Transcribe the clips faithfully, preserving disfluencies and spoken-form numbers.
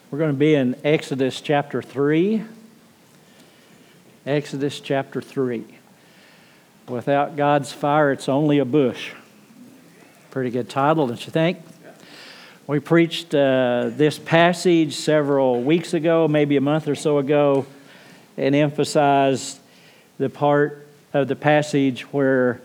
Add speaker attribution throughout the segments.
Speaker 1: We're going to be in Exodus chapter three. Exodus chapter three. Without God's fire, it's only a bush. Pretty good title, don't you think? We preached uh, this passage several weeks ago, maybe a month or so ago, and emphasized the part of the passage where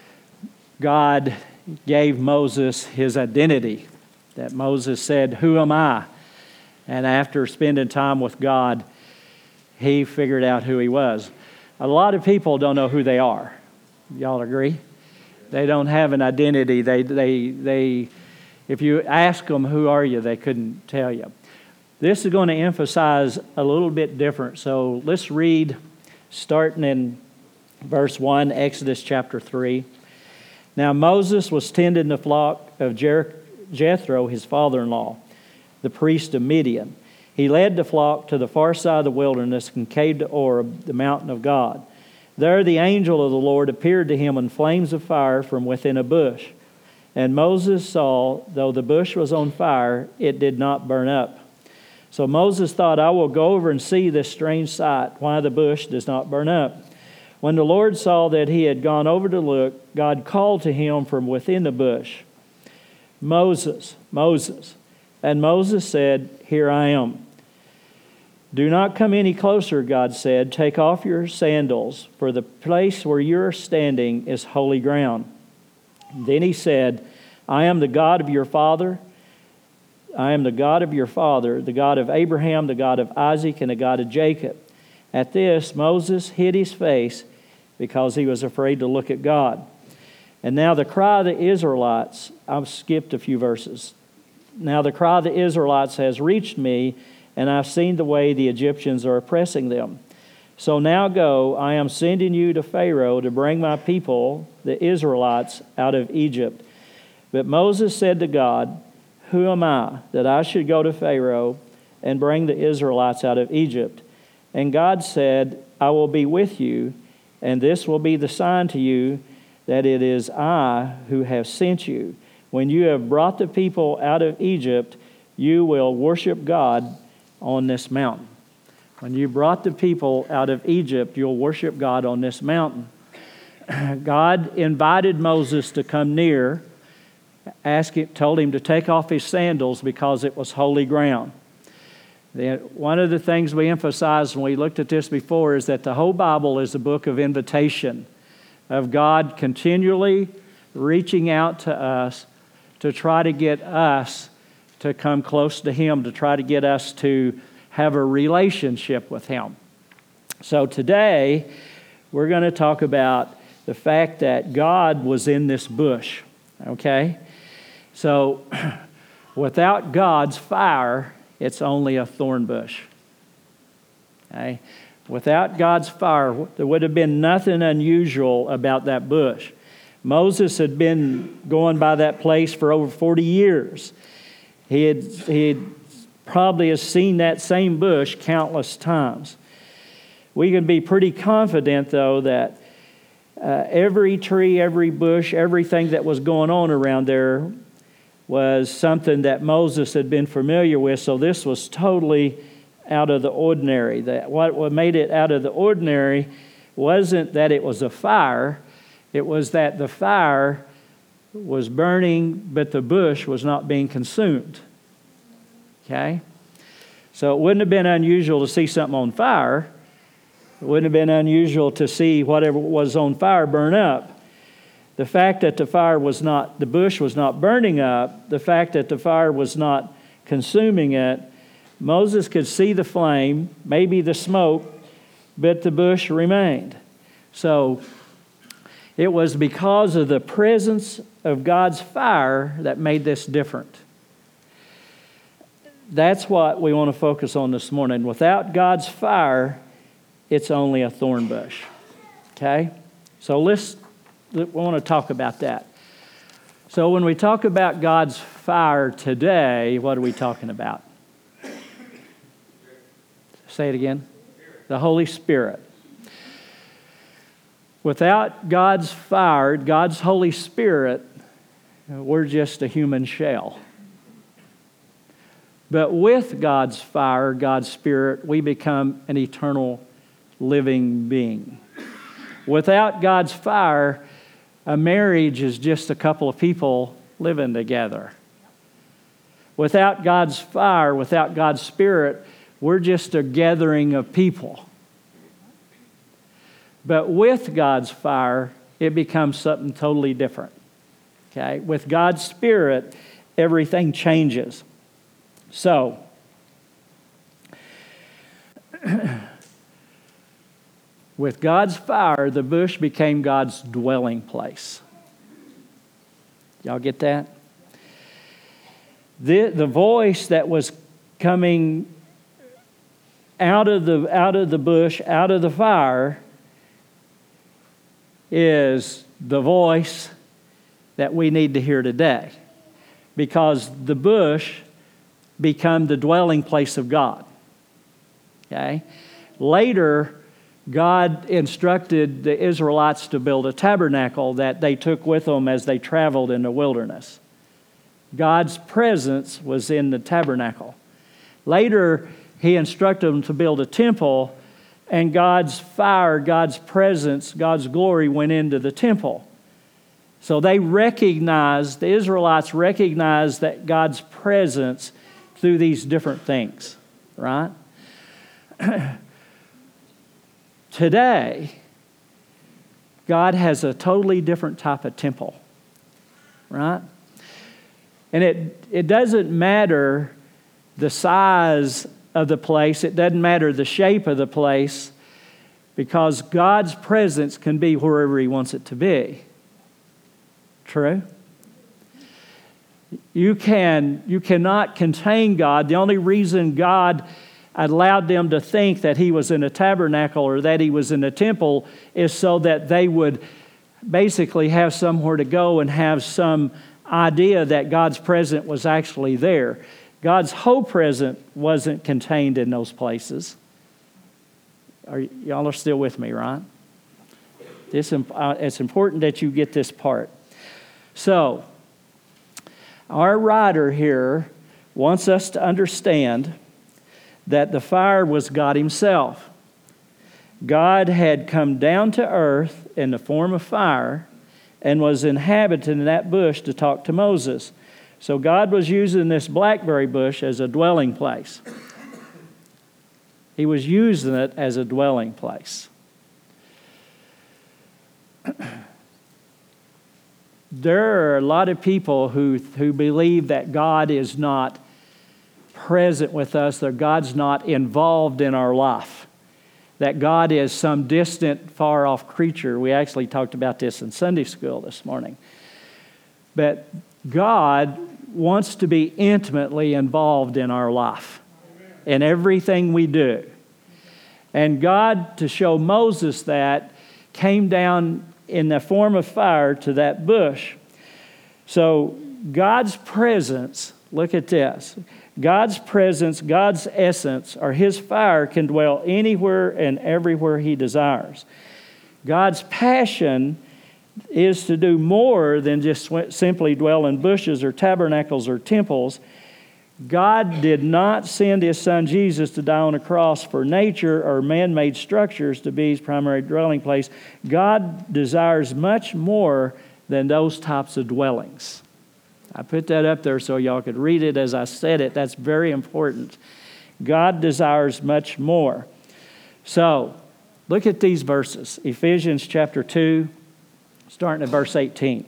Speaker 1: God gave Moses his identity. That Moses said, "Who am I?" And after spending time with God, he figured out who he was. A lot of people don't know who they are. Y'all agree? They don't have an identity. They, they, they. If you ask them, "Who are you?" they couldn't tell you. This is going to emphasize a little bit different. So let's read, starting in verse one, Exodus chapter three. Now Moses was tending the flock of Jer- Jethro, his father-in-law, the priest of Midian. He led the flock to the far side of the wilderness and came to Oreb, the mountain of God. There the angel of the Lord appeared to him in flames of fire from within a bush. And Moses saw, though the bush was on fire, it did not burn up. So Moses thought, "I will go over and see this strange sight, why the bush does not burn up." When the Lord saw that he had gone over to look, God called to him from within the bush, "Moses, Moses." And Moses said, "Here I am." "Do not come any closer," God said. "Take off your sandals, for the place where you are standing is holy ground." Then he said, "I am the God of your father. I am the God of your father, the God of Abraham, the God of Isaac, and the God of Jacob." At this, Moses hid his face because he was afraid to look at God. And now the cry of the Israelites, I've skipped a few verses. Now the cry of the Israelites has reached me, and I've seen the way the Egyptians are oppressing them. So now go, I am sending you to Pharaoh to bring my people, the Israelites, out of Egypt. But Moses said to God, "Who am I that I should go to Pharaoh and bring the Israelites out of Egypt?" And God said, "I will be with you, and this will be the sign to you that it is I who have sent you. When you have brought the people out of Egypt, you will worship God on this mountain." When you brought the people out of Egypt, you'll worship God on this mountain. God invited Moses to come near, asked him, told him to take off his sandals because it was holy ground. Then one of the things we emphasized when we looked at this before is that the whole Bible is a book of invitation, of God continually reaching out to us to try to get us to come close to Him, to try to get us to have a relationship with Him. So today, we're going to talk about the fact that God was in this bush, okay? So, without God's fire, it's only a thorn bush, okay? Without God's fire, there would have been nothing unusual about that bush. Moses had been going by that place for over forty years. He had, he had probably has seen that same bush countless times. We can be pretty confident, though, that uh, every tree, every bush, everything that was going on around there was something that Moses had been familiar with, so this was totally out of the ordinary. That what made it out of the ordinary wasn't that it was a fire, it was that the fire was burning, but the bush was not being consumed. Okay? So it wouldn't have been unusual to see something on fire. It wouldn't have been unusual to see whatever was on fire burn up. The fact that the fire was not, the bush was not burning up, the fact that the fire was not consuming it, Moses could see the flame, maybe the smoke, but the bush remained. So it was because of the presence of God's fire that made this different. That's what we want to focus on this morning. Without God's fire, it's only a thorn bush. Okay? So let's, we want to talk about that. So when we talk about God's fire today, what are we talking about? Say it again. The Holy Spirit. Without God's fire, God's Holy Spirit, we're just a human shell. But with God's fire, God's Spirit, we become an eternal living being. Without God's fire, a marriage is just a couple of people living together. Without God's fire, without God's Spirit, we're just a gathering of people. But with God's fire, it becomes something totally different. Okay? With God's Spirit, everything changes. So, with God's fire, the bush became God's dwelling place. Y'all get that? The, the voice that was coming out of the out of the bush, out of the fire, is the voice that we need to hear today. Because the bush become the dwelling place of God. Okay? Later, God instructed the Israelites to build a tabernacle that they took with them as they traveled in the wilderness. God's presence was in the tabernacle. Later, He instructed them to build a temple, and God's fire, God's presence, God's glory went into the temple. So they recognized, the Israelites recognized that God's presence through these different things, right? Today, God has a totally different type of temple, right? And it, it doesn't matter the size of the place. It doesn't matter the shape of the place, because God's presence can be wherever He wants it to be. True? You can, you cannot contain God. The only reason God allowed them to think that He was in a tabernacle or that He was in a temple is so that they would basically have somewhere to go and have some idea that God's presence was actually there. God's whole presence wasn't contained in those places. Are, y'all are still with me, right? This, uh, it's important that you get this part. So, our writer here wants us to understand that the fire was God Himself. God had come down to earth in the form of fire and was inhabiting that bush to talk to Moses. So God was using this blackberry bush as a dwelling place. He was using it as a dwelling place. There are a lot of people who, who believe that God is not present with us, that God's not involved in our life, that God is some distant, far-off creature. We actually talked about this in Sunday school this morning. But God wants to be intimately involved in our life, in everything we do. And God, to show Moses that, came down in the form of fire to that bush. So God's presence, look at this. God's presence, God's essence, or His fire can dwell anywhere and everywhere He desires. God's passion is to do more than just simply dwell in bushes or tabernacles or temples. God did not send His Son Jesus to die on a cross for nature or man-made structures to be His primary dwelling place. God desires much more than those types of dwellings. I put that up there so y'all could read it as I said it. That's very important. God desires much more. So, look at these verses. Ephesians chapter two, starting at verse eighteen.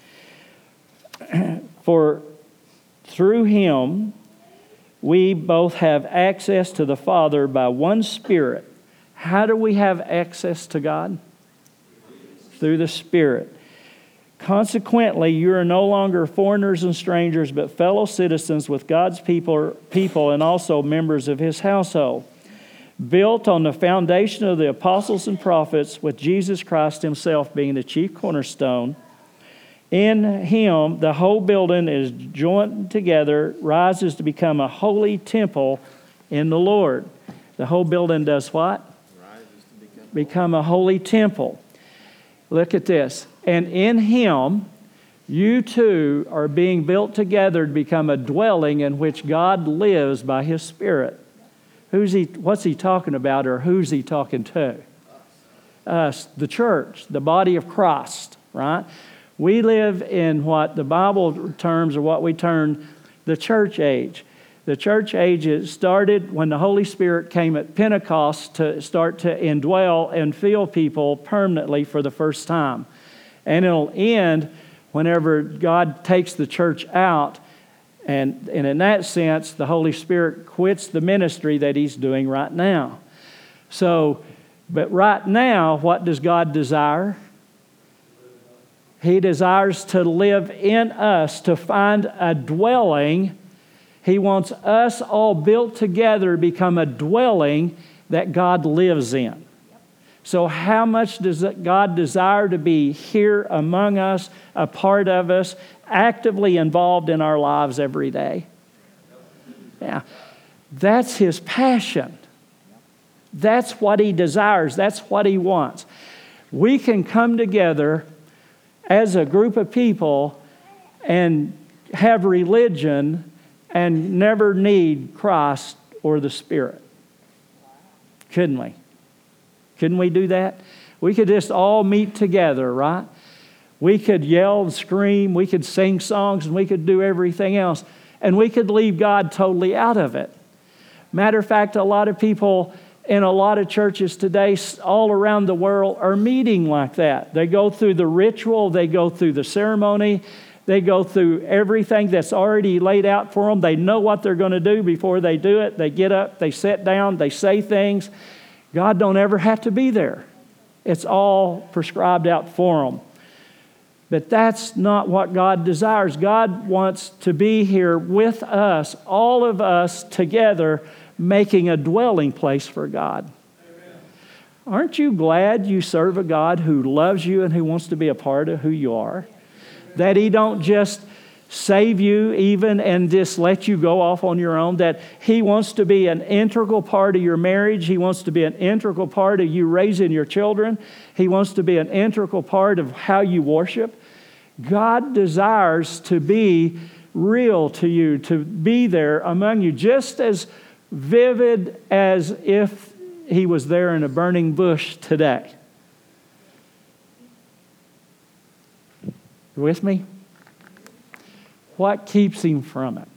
Speaker 1: For through Him we both have access to the Father by one Spirit. How do we have access to God? Through the Spirit. Consequently, you are no longer foreigners and strangers, but fellow citizens with God's people, people and also members of His household, built on the foundation of the apostles and prophets, with Jesus Christ Himself being the chief cornerstone. In Him, the whole building is joined together, rises to become a holy temple in the Lord. The whole building does what? Rises to become, become a holy temple. Look at this. And in Him, You two are being built together to become a dwelling in which God lives by His Spirit. Who's he? What's He talking about, or who's He talking to? Us, the church, the body of Christ, right? We live in what the Bible terms, or what we term the church age. The church age is started when the Holy Spirit came at Pentecost to start to indwell and fill people permanently for the first time. And it'll end whenever God takes the church out. And, and in that sense, the Holy Spirit quits the ministry that He's doing right now. So, but right now, what does God desire? He desires to live in us, to find a dwelling. He wants us all built together to become a dwelling that God lives in. So how much does God desire to be here among us, a part of us, actively involved in our lives every day? Yeah, that's His passion. That's what He desires. That's what He wants. We can come together as a group of people and have religion and never need Christ or the Spirit. Couldn't we? Couldn't we do that? We could just all meet together, right? We could yell and scream, we could sing songs, and we could do everything else. And we could leave God totally out of it. Matter of fact, a lot of people in a lot of churches today all around the world are meeting like that. They go through the ritual, they go through the ceremony, they go through everything that's already laid out for them. They know what they're going to do before they do it. They get up, they sit down, they say things. God don't ever have to be there. It's all prescribed out for them. But that's not what God desires. God wants to be here with us, all of us together, making a dwelling place for God. Amen. Aren't you glad you serve a God who loves you and who wants to be a part of who you are? Amen. That He don't just save you even and just let you go off on your own, that He wants to be an integral part of your marriage. He wants to be an integral part of you raising your children. He wants to be an integral part of how you worship. God desires to be real to you, to be there among you, just as vivid as if He was there in a burning bush today. You with me? What keeps Him from it?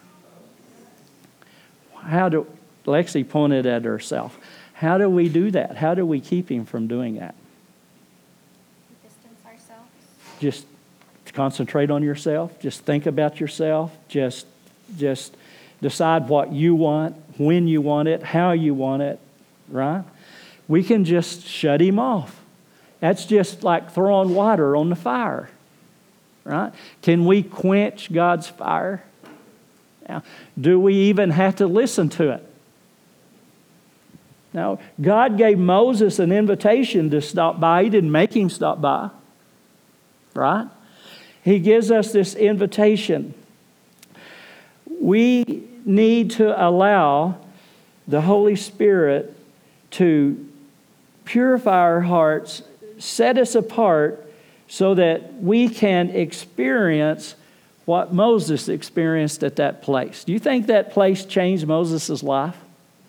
Speaker 1: How do, Lexi pointed at herself. How do we do that? How do we keep Him from doing that?
Speaker 2: Distance ourselves.
Speaker 1: Just concentrate on yourself. Just think about yourself. Just, just decide what you want, when you want it, how you want it, right? We can just shut Him off. That's just like throwing water on the fire. Right? Can we quench God's fire? Now, do we even have to listen to it? Now, God gave Moses an invitation to stop by. He didn't make him stop by. Right? He gives us this invitation. We need to allow the Holy Spirit to purify our hearts, set us apart, so that we can experience what Moses experienced at that place. Do you think that place changed Moses' life?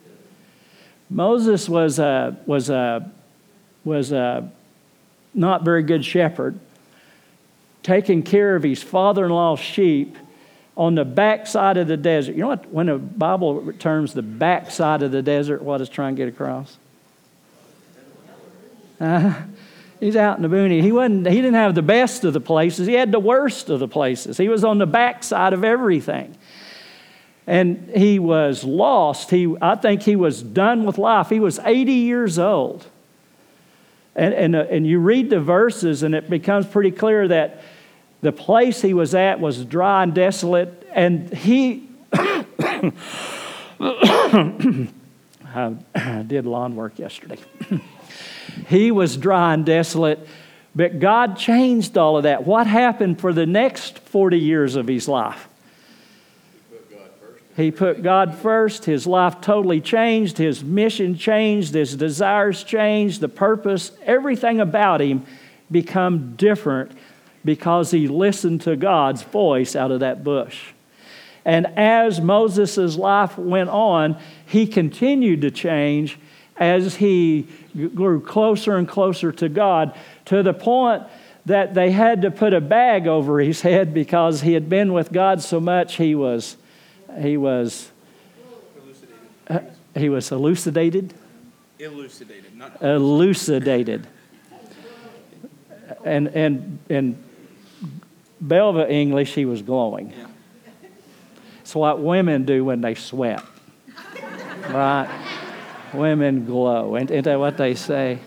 Speaker 1: Moses was a, was a, was a not very good shepherd, taking care of his father-in-law's sheep on the backside of the desert. You know what? When the Bible terms the backside of the desert, what it's trying to get across? Uh, He's out in the boonies. He wasn't. He didn't have the best of the places. He had the worst of the places. He was on the backside of everything. And he was lost. He, I think he was done with life. He was eighty years old. And, and, uh, and you read the verses and it becomes pretty clear that the place he was at was dry and desolate. And he... I, I did lawn work yesterday. He was dry and desolate, but God changed all of that. What happened for the next forty years of his life?
Speaker 3: He put God first.
Speaker 1: He put God first. His life totally changed. His mission changed. His desires changed. The purpose, everything about him become different because he listened to God's voice out of that bush. And as Moses' life went on, he continued to change as he grew closer and closer to God, to the point that they had to put a bag over his head because he had been with God so much he was he was uh, he was elucidated.
Speaker 4: Elucidated, not
Speaker 1: elucidated. And and in Belva English, he was glowing.
Speaker 4: Yeah.
Speaker 1: It's what women do when they sweat, right? Women glow. Ain't, ain't that what they say?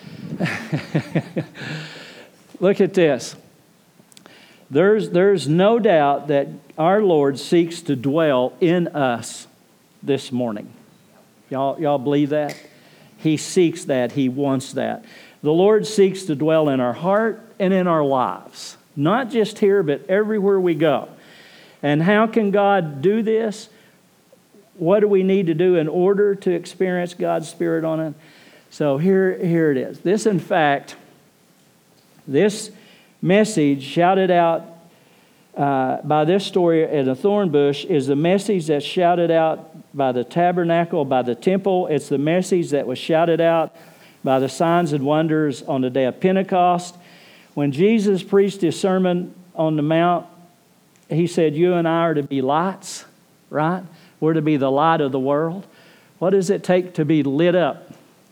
Speaker 1: Look at this. There's, there's no doubt that our Lord seeks to dwell in us this morning. Y'all, y'all believe that? He seeks that. He wants that. The Lord seeks to dwell in our heart and in our lives. Not just here, but everywhere we go. And how can God do this? What do we need to do in order to experience God's Spirit on it? So here, here it is. This, in fact, this message shouted out uh, by this story at a thorn bush is the message that's shouted out by the tabernacle, by the temple. It's the message that was shouted out by the signs and wonders on the day of Pentecost. When Jesus preached his sermon on the Mount, he said, you and I are to be lights, right? We're to be the light of the world. What does it take to be lit up?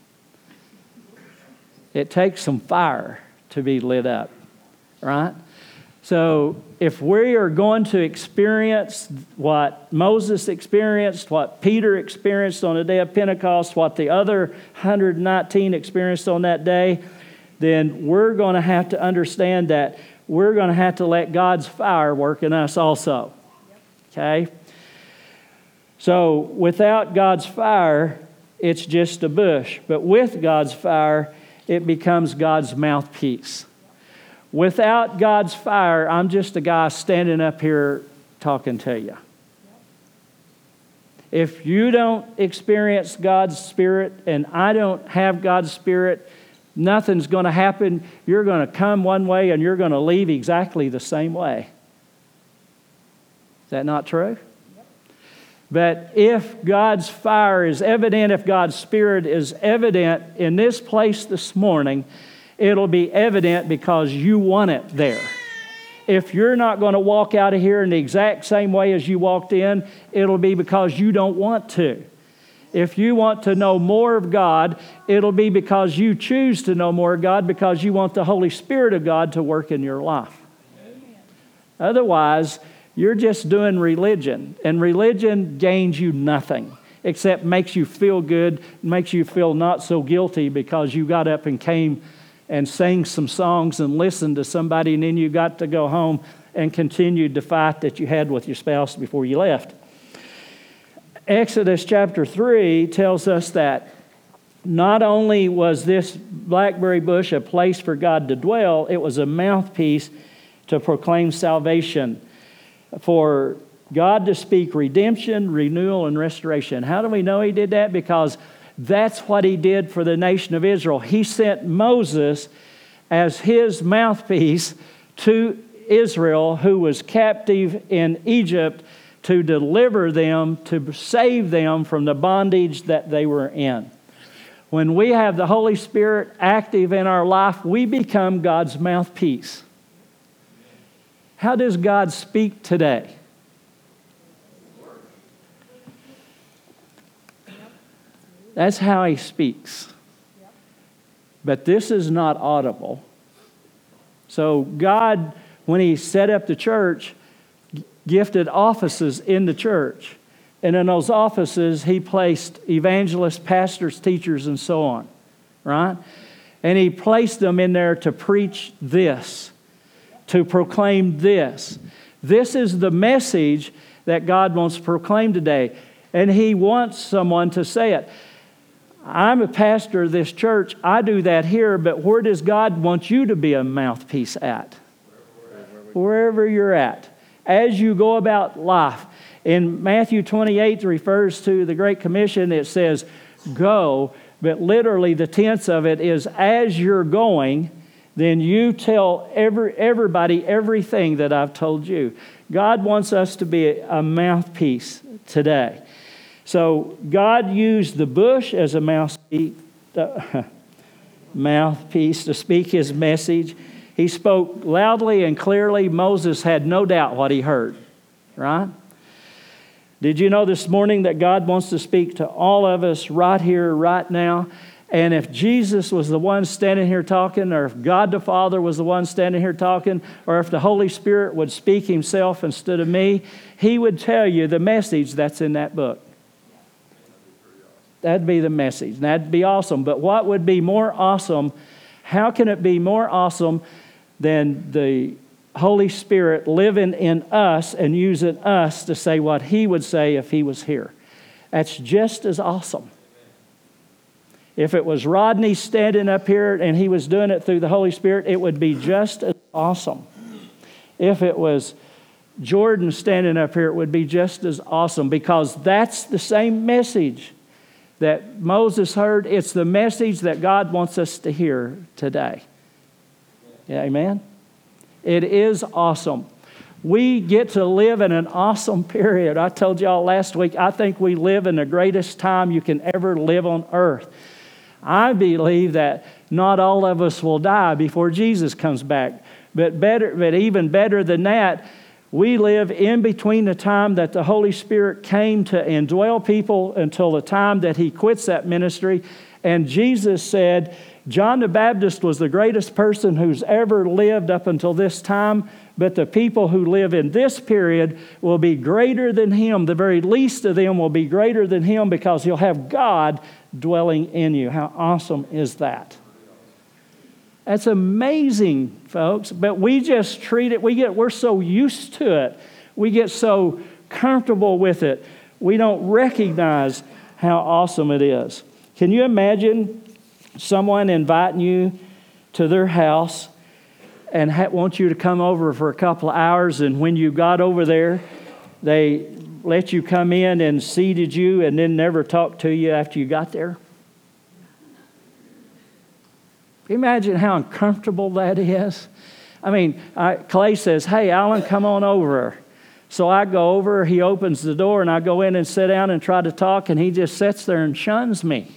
Speaker 1: It takes some fire to be lit up, right? So if we are going to experience what Moses experienced, what Peter experienced on the day of Pentecost, what the other one hundred nineteen experienced on that day, then we're going to have to understand that we're going to have to let God's fire work in us also. Okay? So without God's fire, it's just a bush. But with God's fire, it becomes God's mouthpiece. Without God's fire, I'm just a guy standing up here talking to you. If you don't experience God's Spirit and I don't have God's Spirit, nothing's going to happen. You're going to come one way and you're going to leave exactly the same way. Is that not true? But if God's fire is evident, if God's Spirit is evident in this place this morning, it'll be evident because you want it there. If you're not going to walk out of here in the exact same way as you walked in, it'll be because you don't want to. If you want to know more of God, it'll be because you choose to know more of God because you want the Holy Spirit of God to work in your life. Amen. Otherwise, you're just doing religion, and religion gains you nothing except makes you feel good, makes you feel not so guilty because you got up and came and sang some songs and listened to somebody, and then you got to go home and continued the fight that you had with your spouse before you left. Exodus chapter three tells us that not only was this blackberry bush a place for God to dwell, it was a mouthpiece to proclaim salvation, for God to speak redemption, renewal, and restoration. How do we know He did that? Because that's what He did for the nation of Israel. He sent Moses as His mouthpiece to Israel, who was captive in Egypt, to deliver them, to save them from the bondage that they were in. When we have the Holy Spirit active in our life, we become God's mouthpiece. How does God speak today? That's how He speaks. But this is not audible. So God, when He set up the church, gifted offices in the church. And in those offices, He placed evangelists, pastors, teachers, and so on. Right? And He placed them in there to preach this, to proclaim this. This is the message that God wants to proclaim today. And He wants someone to say it. I'm a pastor of this church. I do that here, but where does God want you to be a mouthpiece at? Wherever you're at. As you go about life. In Matthew twenty-eight, it refers to the Great Commission. It says, go, but literally the tense of it is as you're going, then you tell every, everybody everything that I've told you. God wants us to be a, a mouthpiece today. So God used the bush as a mouthpiece, uh, mouthpiece to speak his message. He spoke loudly and clearly. Moses had no doubt what he heard, right? Did you know this morning that God wants to speak to all of us right here, right now? And if Jesus was the one standing here talking, or if God the Father was the one standing here talking, or if the Holy Spirit would speak himself instead of me, he would tell you the message that's in that book. That'd be the message. That'd be awesome. But what would be more awesome? How can it be more awesome than the Holy Spirit living in us and using us to say what he would say if he was here? That's just as awesome. If it was Rodney standing up here and he was doing it through the Holy Spirit, it would be just as awesome. If it was Jordan standing up here, it would be just as awesome, because that's the same message that Moses heard. It's the message that God wants us to hear today. Yeah, amen? It is awesome. We get to live in an awesome period. I told y'all last week, I think we live in the greatest time you can ever live on earth. I believe that not all of us will die before Jesus comes back. But better, but even better than that, we live in between the time that the Holy Spirit came to indwell people until the time that he quits that ministry. And Jesus said, John the Baptist was the greatest person who's ever lived up until this time, but the people who live in this period will be greater than him. The very least of them will be greater than him, because you'll have God dwelling in you. How awesome is that? That's amazing, folks. But we just treat it, we get, we're so used to it. We get so comfortable with it. We don't recognize how awesome it is. Can you imagine someone inviting you to their house and ha- want you to come over for a couple of hours, and when you got over there, they let you come in and seated you and then never talked to you after you got there? Imagine how uncomfortable that is. I mean, I, Clay says, hey, Alan, come on over. So I go over, he opens the door, and I go in and sit down and try to talk, and he just sits there and shuns me.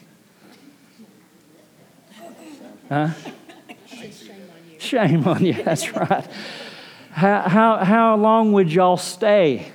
Speaker 1: Huh? Shame on you, that's right. How, how, how long would y'all stay?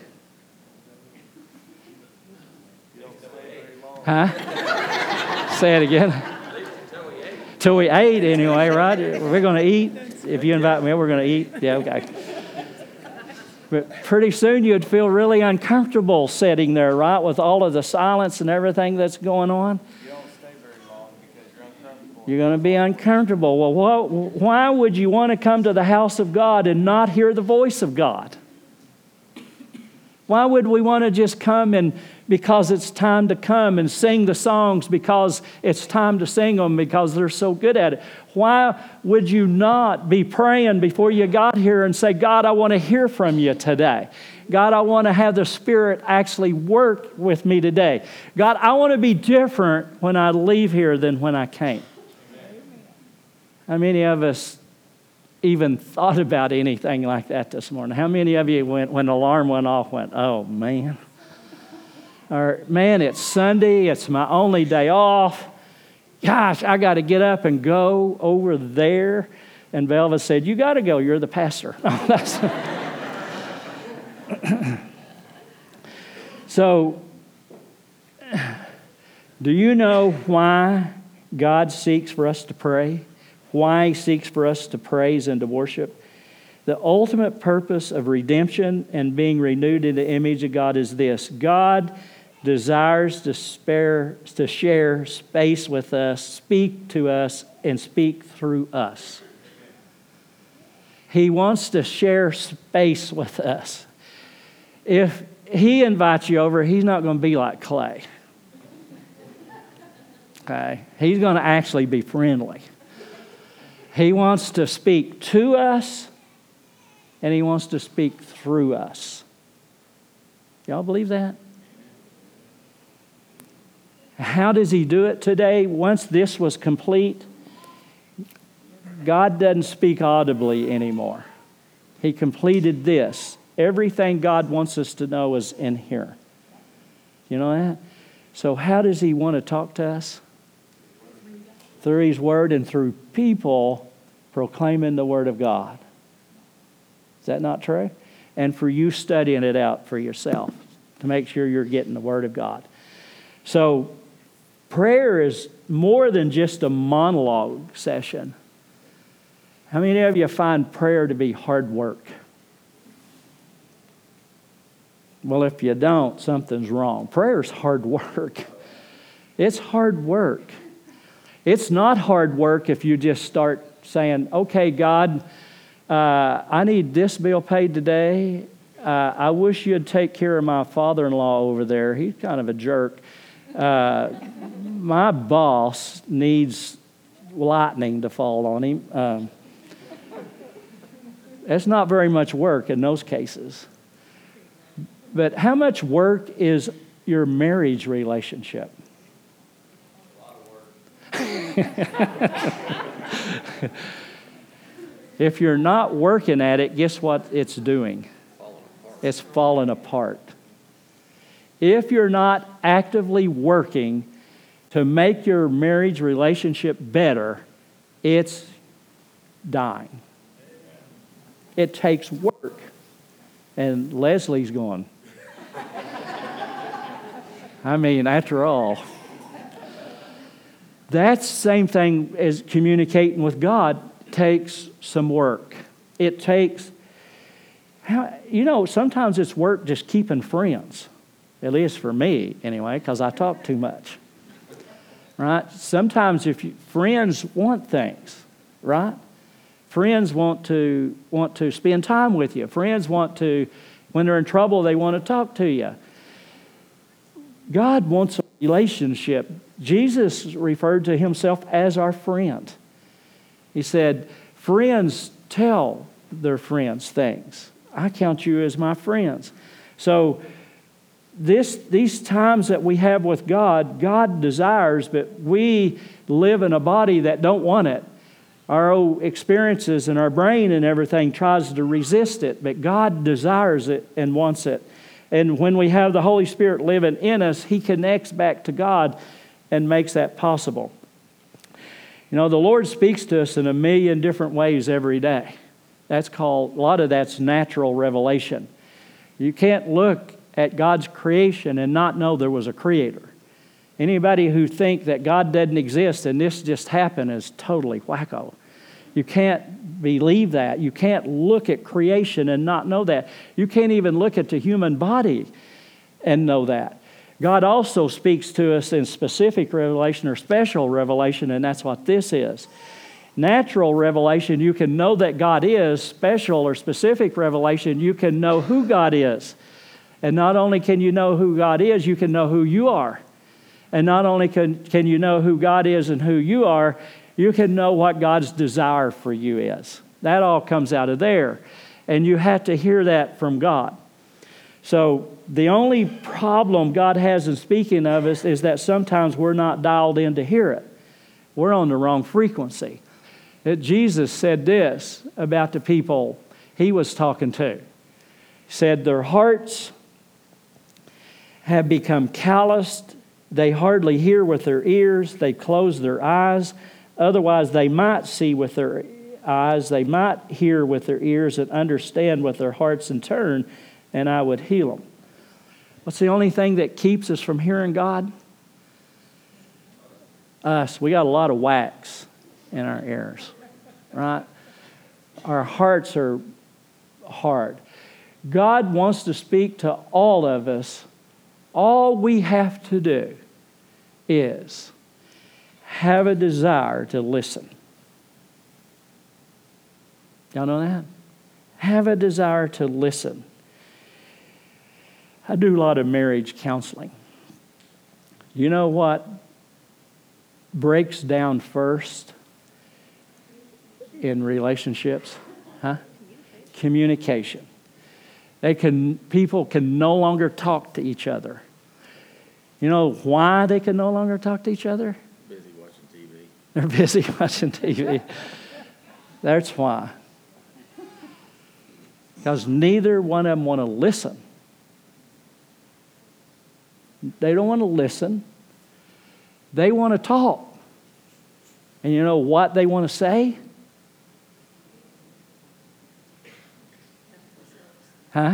Speaker 1: Huh? Say it again. Till we ate anyway, right? We're going to eat. If you invite me, we're going to eat. Yeah, okay. But pretty soon you'd feel really uncomfortable sitting there, right, with all of the silence and everything that's going on.
Speaker 5: You don't stay very long because you're uncomfortable.
Speaker 1: You're going to be uncomfortable. Well, what, why would you want to come to the house of God and not hear the voice of God? Why would we want to just come and because it's time to come and sing the songs because it's time to sing them because they're so good at it? Why would you not be praying before you got here and say, God, I want to hear from you today. God, I want to have the Spirit actually work with me today. God, I want to be different when I leave here than when I came. How many of us even thought about anything like that this morning? How many of you, went, when the alarm went off, went, oh, man. Or, man, it's Sunday. It's my only day off. Gosh, I got to get up and go over there. And Velva said, you got to go. You're the pastor. Oh, that's so, do you know why God seeks for us to pray? Why He seeks for us to praise and to worship? The ultimate purpose of redemption and being renewed in the image of God is this. God desires to spare, to share space with us, speak to us, and speak through us. He wants to share space with us. If He invites you over, He's not going to be like Clay. Okay? He's going to actually be friendly. He wants to speak to us, and He wants to speak through us. Y'all believe that? How does He do it today? Once this was complete, God doesn't speak audibly anymore. He completed this. Everything God wants us to know is in here. You know that? So how does He want to talk to us? Through His Word and through people proclaiming the Word of God. Is that not true? And for you studying it out for yourself to make sure you're getting the Word of God. So prayer is more than just a monologue session. How many of you find prayer to be hard work? Well, if you don't, something's wrong. Prayer is hard work. It's hard work. It's not hard work if you just start saying, okay, God, uh, I need this bill paid today. Uh, I wish you'd take care of my father-in-law over there. He's kind of a jerk. Uh, my boss needs lightning to fall on him. Um, it's not very much work in those cases. But how much work is your marriage relationship?
Speaker 5: A lot of work.
Speaker 1: If you're not working at it, guess what it's doing? It's falling apart. If you're not actively working to make your marriage relationship better, it's dying. It takes work. And Leslie's going, I mean, after all, that's the same thing as communicating with God takes some work. It takes, you know, sometimes it's work just keeping friends. At least for me, anyway, because I talk too much. Right? Sometimes if you, friends want things, right? Friends want to want to spend time with you. Friends want to, when they're in trouble, they want to talk to you. God wants a relationship. Jesus referred to Himself as our friend. He said, friends tell their friends things. I count you as my friends. So this, these times that we have with God, God desires, but we live in a body that don't want it. Our own experiences and our brain and everything tries to resist it, but God desires it and wants it. And when we have the Holy Spirit living in us, He connects back to God and makes that possible. You know, the Lord speaks to us in a million different ways every day. That's called, a lot of that's natural revelation. You can't look at God's creation and not know there was a creator. Anybody who think that God doesn't exist and this just happened is totally wacko. You can't believe that. You can't look at creation and not know that. You can't even look at the human body and know that. God also speaks to us in specific revelation or special revelation, and that's what this is. Natural revelation, you can know that God is. Special or specific revelation, you can know who God is. And not only can you know who God is, you can know who you are. And not only can, can you know who God is and who you are, you can know what God's desire for you is. That all comes out of there. And you have to hear that from God. So the only problem God has in speaking of us is that sometimes we're not dialed in to hear it. We're on the wrong frequency. That Jesus said this about the people He was talking to. He said, their hearts have become calloused. They hardly hear with their ears. They close their eyes. Otherwise, they might see with their eyes. They might hear with their ears and understand with their hearts and turn, and I would heal them. What's the only thing that keeps us from hearing God? Us. We got a lot of wax in our ears, right? Our hearts are hard. God wants to speak to all of us. All we have to do is have a desire to listen. Y'all know that? Have a desire to listen. I do a lot of marriage counseling. You know what breaks down first in relationships? Huh? Communication. They can, people can no longer talk to each other. You know why they can no longer talk to each other?
Speaker 3: Busy watching T V.
Speaker 1: They're busy watching T V. That's why. Because neither one of them want to listen. They don't want to listen. They want to talk. And you know what they want to say? Huh?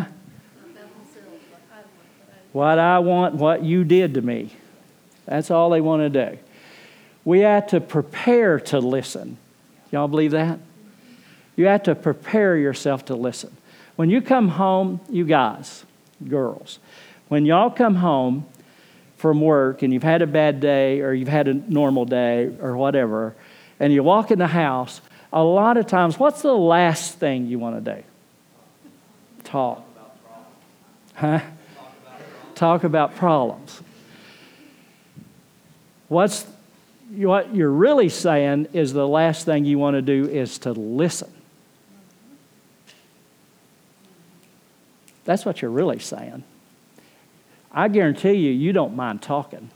Speaker 1: What I want, what you did to me. That's all they want to do. We have to prepare to listen. Y'all believe that? You have to prepare yourself to listen. When you come home, you guys, girls, when y'all come home from work and you've had a bad day or you've had a normal day or whatever, and you walk in the house, a lot of times, what's the last thing you want to do? Talk. Huh? Talk about problems. What's what you're really saying is the last thing you want to do is to listen. That's what you're really saying. I guarantee you, you don't mind talking.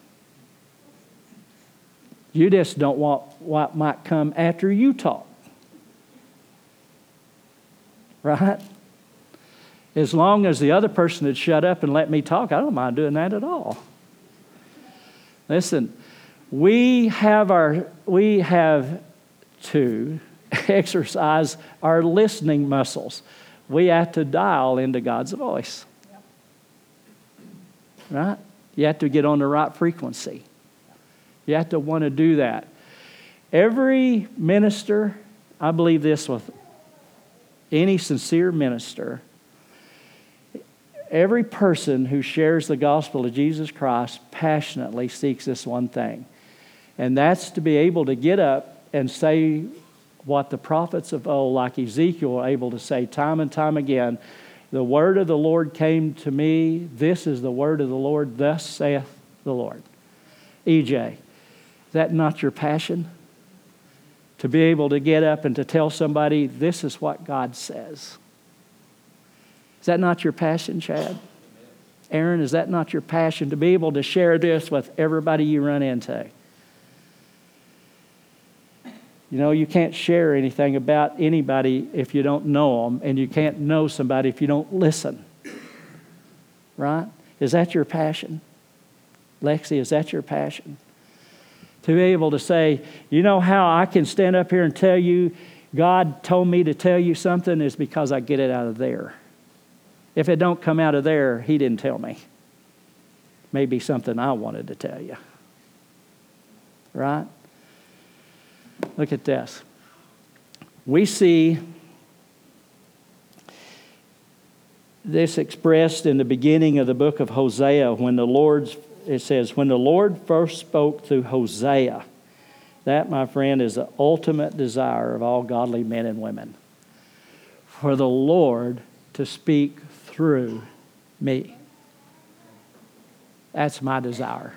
Speaker 1: You just don't want what might come after you talk. Right? As long as the other person had shut up and let me talk, I don't mind doing that at all. Listen, we have our we have to exercise our listening muscles. We have to dial into God's voice. Right? You have to get on the right frequency. You have to want to do that. Every minister, I believe this with any sincere minister, every person who shares the gospel of Jesus Christ passionately seeks this one thing. And that's to be able to get up and say what the prophets of old, like Ezekiel, are able to say time and time again. The word of the Lord came to me. This is the word of the Lord. Thus saith the Lord. E J, is that not your passion? To be able to get up and to tell somebody, this is what God says. Is that not your passion, Chad? Aaron, is that not your passion? To be able to share this with everybody you run into? You know, you can't share anything about anybody if you don't know them, and you can't know somebody if you don't listen. Right? Is that your passion? Lexi, is that your passion? To be able to say, you know how I can stand up here and tell you God told me to tell you something is because I get it out of there. If it don't come out of there, He didn't tell me. Maybe something I wanted to tell you. Right? Look at this. We see this expressed in the beginning of the book of Hosea when the Lord's, it says, when the Lord first spoke through Hosea. That, my friend, is the ultimate desire of all godly men and women. For the Lord to speak through me. That's my desire.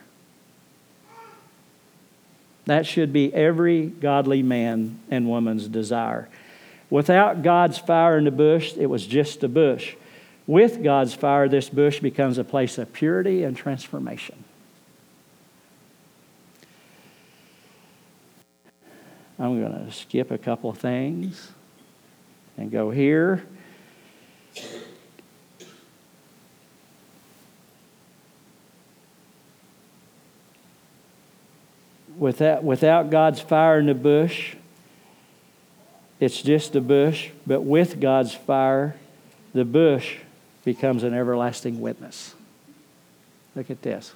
Speaker 1: That should be every godly man and woman's desire. Without God's fire in the bush, it was just a bush. With God's fire, this bush becomes a place of purity and transformation. I'm going to skip a couple of things and go here. Without, without God's fire in the bush, it's just a bush. But with God's fire, the bush becomes an everlasting witness. Look at this.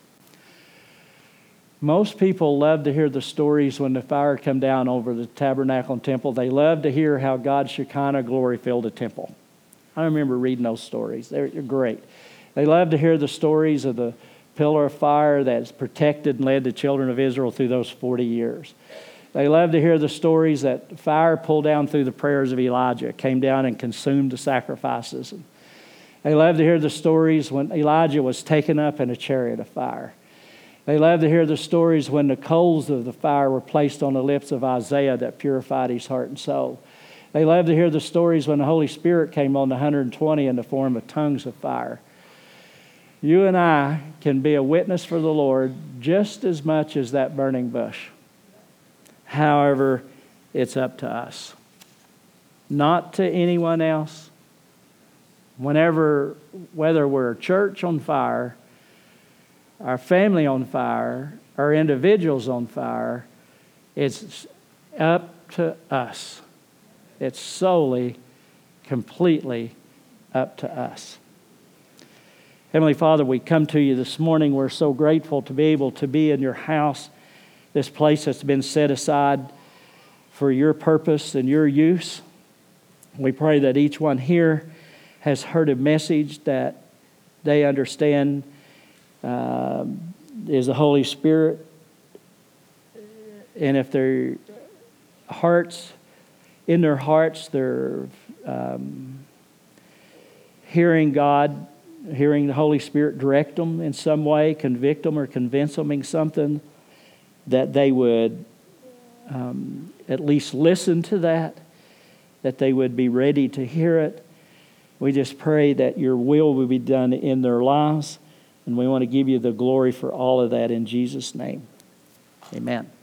Speaker 1: Most people love to hear the stories when the fire come down over the tabernacle and temple. They love to hear how God's Shekinah glory filled the temple. I remember reading those stories. They're great. They love to hear the stories of the pillar of fire that's protected and led the children of Israel through those forty years. They love to hear the stories that fire pulled down through the prayers of Elijah, came down and consumed the sacrifices. They love to hear the stories when Elijah was taken up in a chariot of fire. They love to hear the stories when the coals of the fire were placed on the lips of Isaiah that purified his heart and soul. They love to hear the stories when the Holy Spirit came on the one hundred twenty in the form of tongues of fire. You and I can be a witness for the Lord just as much as that burning bush. However, it's up to us. not to anyone else. Whenever, whether we're a church on fire, our family on fire, our individuals on fire, it's up to us. It's solely, completely up to us. Heavenly Father, we come to you this morning. We're so grateful to be able to be in your house, this place that's been set aside for your purpose and your use. We pray that each one here has heard a message that they understand uh, is the Holy Spirit. And if their hearts, in their hearts, they're um, hearing God, hearing the Holy Spirit direct them in some way, convict them or convince them in something, that they would um, at least listen to that, that they would be ready to hear it. We just pray that your will will be done in their lives, and we want to give you the glory for all of that in Jesus' name. Amen.